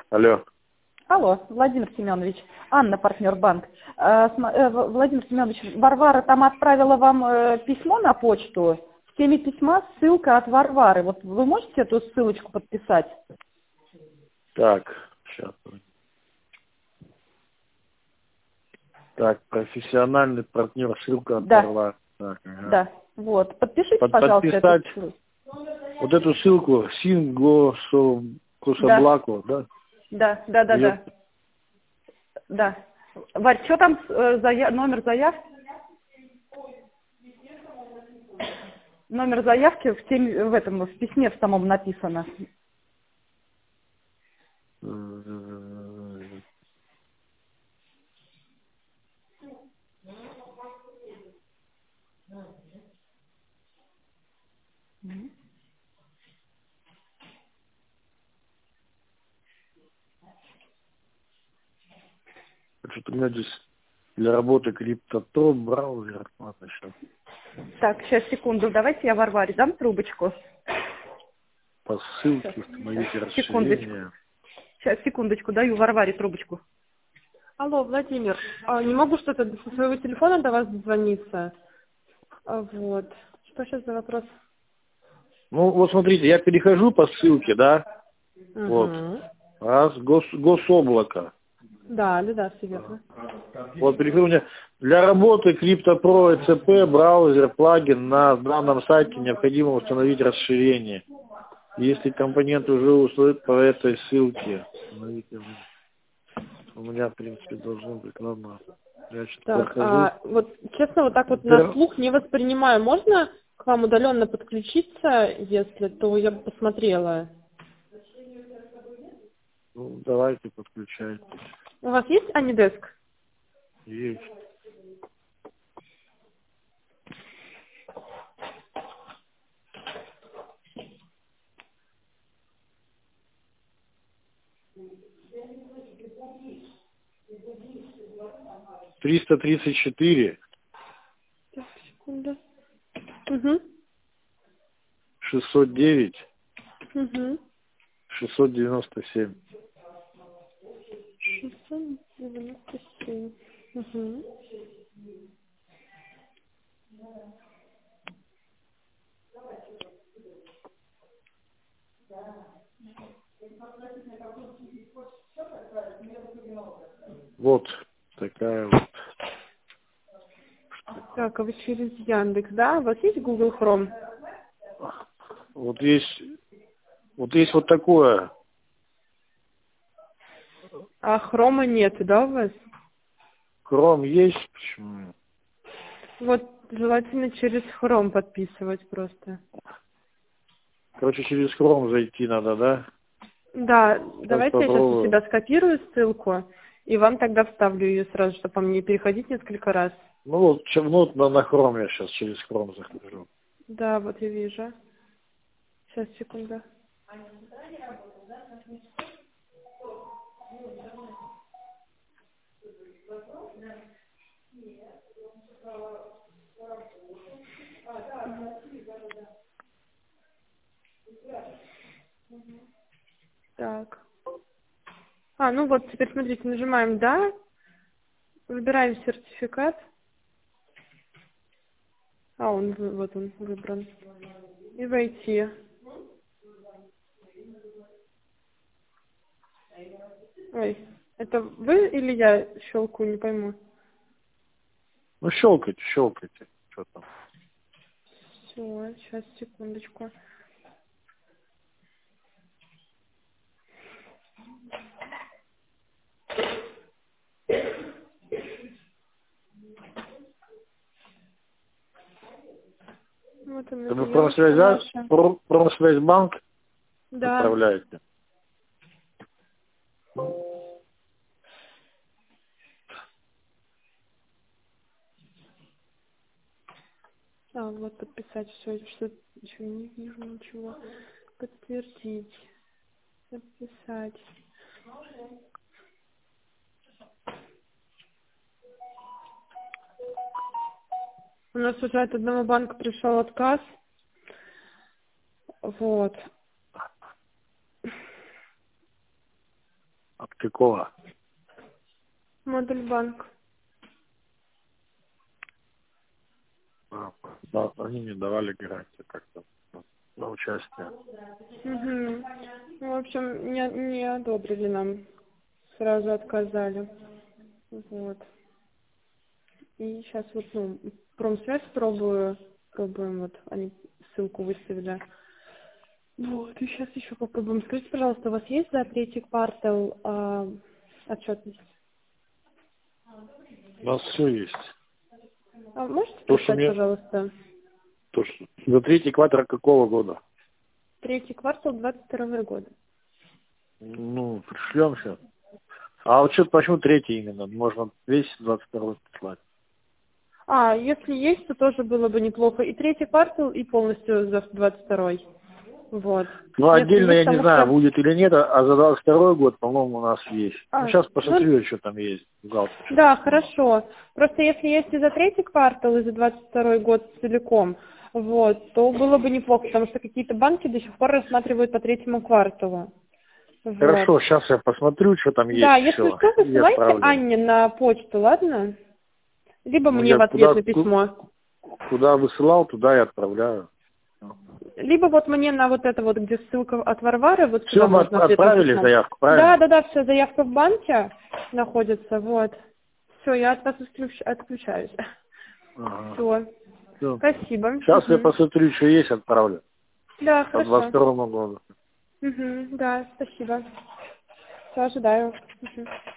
Алло. Алло, Владимир Семенович, Анна, партнер банк. Владимир Семенович, Варвара там отправила вам письмо на почту. В теме письма ссылка от Варвары. Вот вы можете эту ссылочку подписать? Так, сейчас. Так, профессиональный партнер, ссылка от Да. Варвары. Так, ага. Да, вот. Подпишите, пожалуйста, Подписать эту ссылку. вот эту ссылку Кособлаку, да? Да. Её- Да. Варь, что там номер заявки? Номер заявки в письме в самом написано. Что-то у меня здесь для работы криптотоп, браузер. Ладно, сейчас. Так, сейчас, секунду, давайте я Варваре дам трубочку. По ссылке установите Секундочку. расширение. Сейчас, секундочку, даю Варваре трубочку. Алло, Владимир, не могу что-то со своего телефона до вас дозвониться. Вот. Что сейчас за вопрос? Ну, вот смотрите, я перехожу по ссылке, да? Вот. Угу. Раз, гособлако. Да, все верно. Вот перехожу мне. Для работы CryptoPro ECP браузер плагин на данном сайте необходимо установить расширение. Если компонент уже установлен по этой ссылке, установите. У меня, в принципе, должно быть. Ладно. Я что-то Так, прохожу. вот честно, вот так вот на слух не воспринимаю. Можно к вам удаленно подключиться, если, то я бы посмотрела. Ну, давайте подключайтесь. У вас есть Анидеск? Есть. $334 Так, секунду. Угу. 609 Угу. 697. 697. Угу. Вот такая вот. Так, а вы через Яндекс, да? У вас есть Google Chrome? Вот есть вот такое. А Хрома нет, да, у вас? Chrome есть? Почему? Вот желательно через Chrome подписывать просто. Короче, через Chrome зайти надо, да? Да, Сейчас давайте я сейчас у попробую. себя скопирую ссылку, и вам тогда вставлю ее сразу, чтобы по мне переходить несколько раз. Ну вот, вот на Chrome я сейчас через Chrome захожу. Да, вот я вижу. Сейчас, секунду. Так. Ну вот, теперь смотрите, нажимаем «Да», выбираем сертификат. Вот он выбран. И «Войти». Ой, это вы или я щелкаю, не пойму. Ну, щелкайте. Что там? Все, сейчас, секундочку. Вот он, Это вы это девушка наша. Промсвязьбанк Да. отправляете? Вот подписать все, что еще не вижу ничего. Подтвердить. Подписать. У нас уже от одного банка пришел отказ. Вот. От какого? Модуль банк. Да, они мне давали гарантию как-то на участие. Угу. Ну, в общем, не одобрили нам. Сразу отказали. Вот. И сейчас вот, промсвязь пробуем, вот, они ссылку выставили. Вот, и сейчас еще попробуем. Скажите, пожалуйста, у вас есть за третий квартал отчетность? У нас все есть. А можете То, что прислать, пожалуйста? То, что за третий квартал какого года? Третий квартал 22 года. Ну, пришлем сейчас. А вот что, почему третий именно? Можно весь 22 прислать. Если есть, то тоже было бы неплохо. И третий квартал, и полностью за 22-й. Вот. Ну, Если отдельно есть, я не знаю, будет или нет, а за 22 год, по-моему, у нас есть. Сейчас посмотрю, что там есть. Да, хорошо. Просто если есть и за третий квартал, и за 22 год целиком, вот, то было бы неплохо, потому что какие-то банки до сих пор рассматривают по третьему кварталу. Вот. Хорошо, сейчас я посмотрю, что там есть. Да, если всё, что, высылайте Анне на почту, ладно? Либо мне в ответ на письмо. Куда высылал, туда и отправляю. Либо вот мне на вот это вот, где ссылка от Варвары, вот все, сюда мы можно ответить отправили письмо. заявку, правильно? Да, все, заявка в банке находится, вот. Все, я от вас отключаюсь. Ага. Все. Спасибо. Сейчас я посмотрю, что есть, отправлю. Да, По хорошо. 22 году. Да, спасибо. Все, ожидаю.